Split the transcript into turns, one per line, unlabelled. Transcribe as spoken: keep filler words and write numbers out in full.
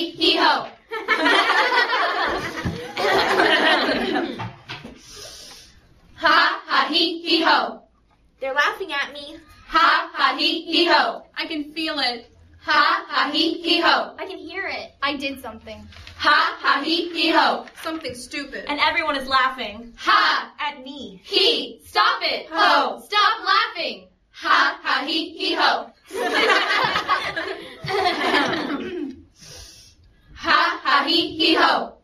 hee hee ho. Ha ha hee hee ho.
They're laughing at me.
Ha ha hee hee ho.
I can feel it.
Ha ha hee hee ho.
I can hear it.
I did something.
Ha ha hee hee ho.
Something stupid.
And everyone is laughing.
Ha
At me.
hee. Stop it. Ho. Stop laughing. Ha ha hee hee ho. Ha ha hee hee ho.